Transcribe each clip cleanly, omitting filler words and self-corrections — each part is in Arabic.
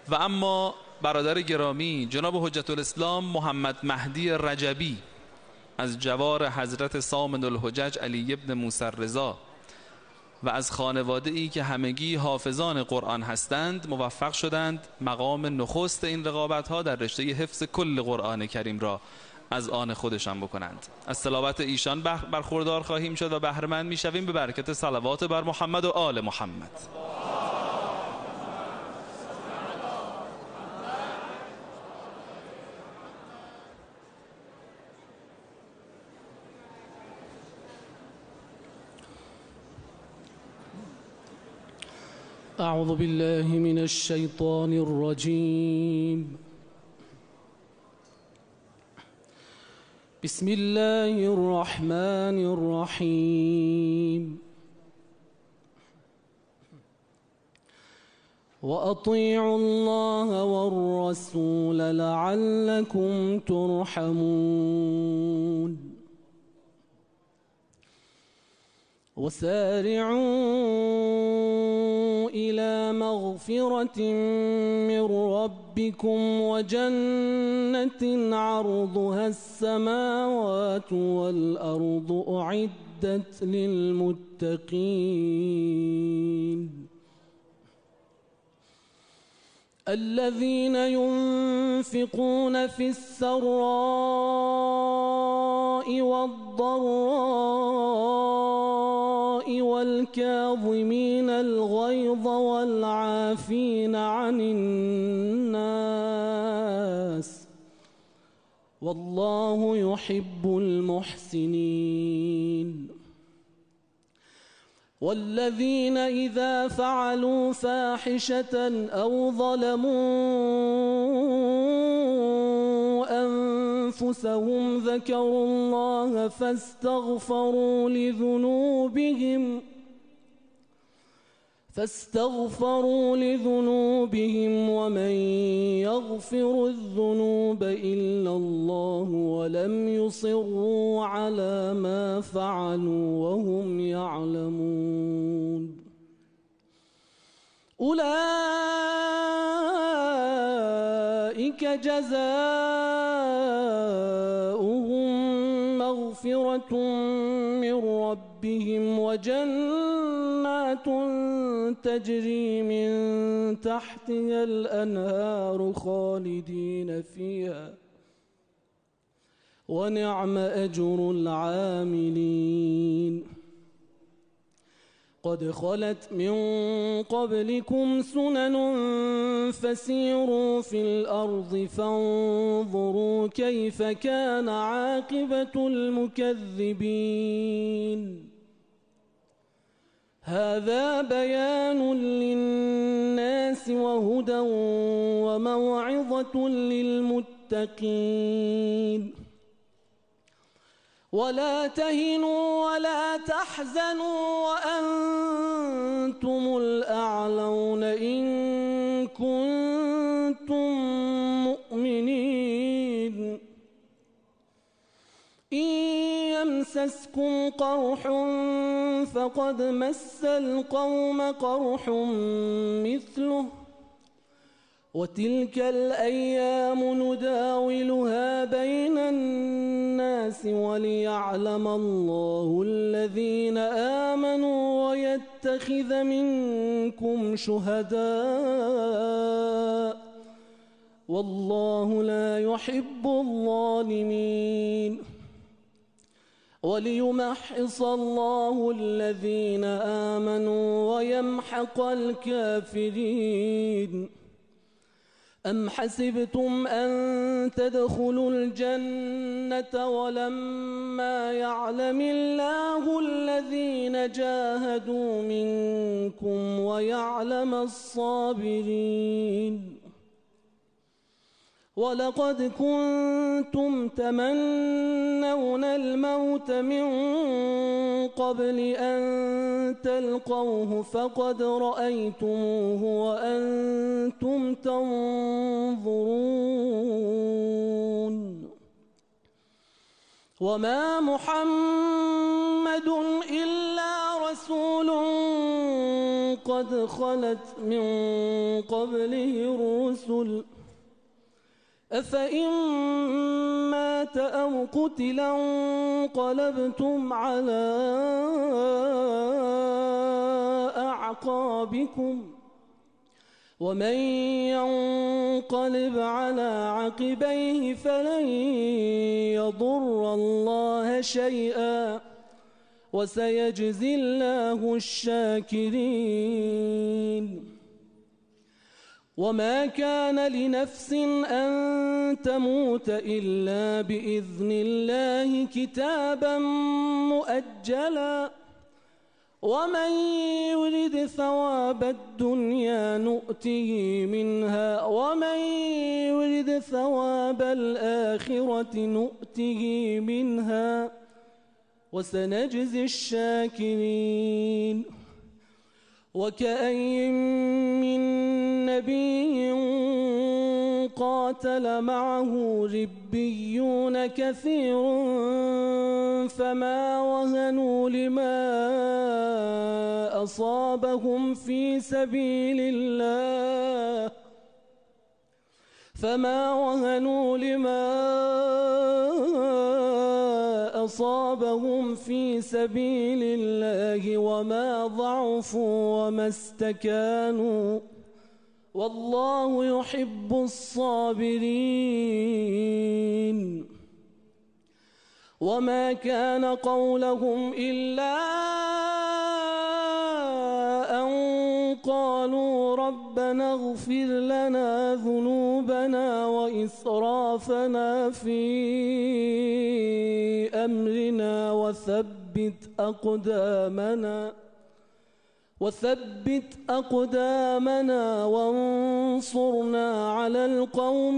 و اما برادر گرامی جناب حجت الاسلام محمد مهدی رجبی از جوار حضرت سامن الحجج علی ابن موسی رضا و از خانواده ای که همگی حافظان قرآن هستند موفق شدند مقام نخست این رقابت ها در رشته حفظ کل قرآن کریم را از آن خودشان بکنند. از صلوات ایشان برخوردار خواهیم شد و بهره‌مند میشویم به برکت صلوات بر محمد و آل محمد. أعوذ بالله من الشيطان الرجيم. بسم الله الرحمن الرحيم. وأطيعوا الله والرسول لعلكم ترحمون. وسارعوا إلى مغفرة من ربكم وجنة عرضها السماوات والأرض أعدت للمتقين الذين ينفقون في السراء والضراء والكاظمين الغيظ والعافين عن الناس والله يحب المحسنين. والذين إذا فعلوا فاحشة أو ظلموا أنفسهم ذكروا الله فاستغفروا لذنوبهم ومن يغفر الذنوب إلا الله ولم يصروا على ما فعلوا وهم يعلمون. أولئك جزاؤهم مغفرة من ربهم وجنات تجري من تحتها الأنهار خالدين فيها ونعم أجر العاملين. قد خلت من قبلكم سنن فسيروا في الأرض فانظروا كيف كان عاقبة المكذبين. هذا بيان للناس وهدى وموعظة للمتقين. ولا تهنوا ولا تحزنوا وأنتم الأعلون إن كنتم مؤمنين. إن يمسسكم قرح فقد مس القوم قرح مثله وتلك الأيام نداولها بين الناس وليعلم الله الذين آمنوا ويتخذ منكم شهداء والله لا يحب الظالمين. وليمحص الله الذين آمنوا ويمحق الكافرين. أم حسبتم أن تدخلوا الجنة ولما يعلم الله الذين جاهدوا منكم ويعلم الصابرين. ولقد كنتم تمنون الموت من قبل أن تلقوه فقد رأيتموه وأنتم تنظرون. وما محمد إلا رسول قد خلت من قبله الرسل أفإن مات أو قتلا انقلبتم على أعقابكم ومن ينقلب على عقبيه فلن يضر الله شيئا وسيجزي الله الشاكرين وما كان لنفس أن تموت إلا بإذن الله كتابا مؤجلا ومن يرد ثواب الدنيا نؤته منها ومن يرد ثواب الآخرة نؤته منها وسنجزي الشاكرين وكأين من نبي قاتل معه ربيون كثير فما وهنوا لما أصابهم في سبيل الله أصابهم في سبيل الله وما ضعفوا وما استكانوا والله يحب الصابرين وما كان قولهم إلا أن قالوا ربنا اغفر لنا ذنوبنا وإسرافنا في أمرنا وثبت أقدامنا وانصرنا على القوم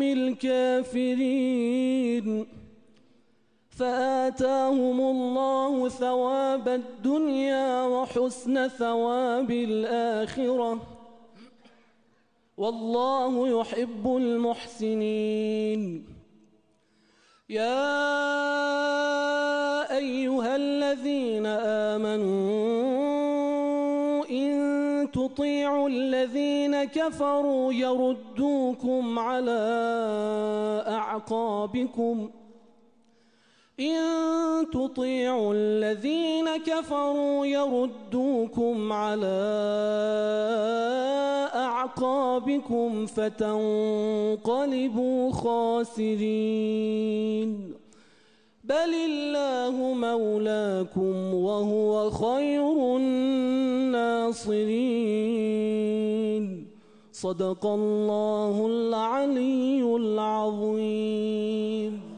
الكافرين فآتاهم الله ثواب الدنيا وحسن ثواب الآخرة والله يحب المحسنين يا أيها الذين آمنوا إن تطيعوا الذين كفروا يردوكم على أعقابكم فتنقلبوا خاسرين بل الله مولاكم وهو خير الناصرين صدق الله العلي العظيم.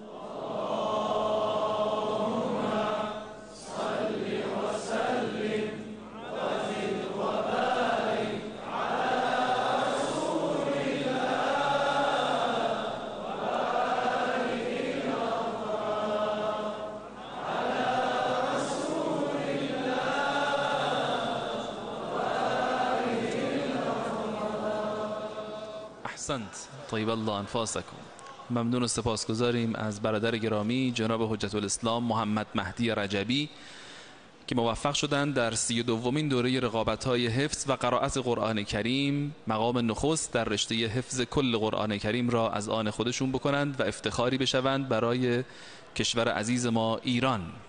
طیب الله انفاسکم. ممنون و سپاسگزاریم از برادر گرامی جناب حجت الاسلام محمد مهدی رجبی که موفق شدند در 32مین دوره رقابت‌های حفظ و قرائت قرآن کریم مقام نخست در رشته حفظ کل قرآن کریم را از آن خودشون بکنند و افتخاری بشوند برای کشور عزیز ما ایران.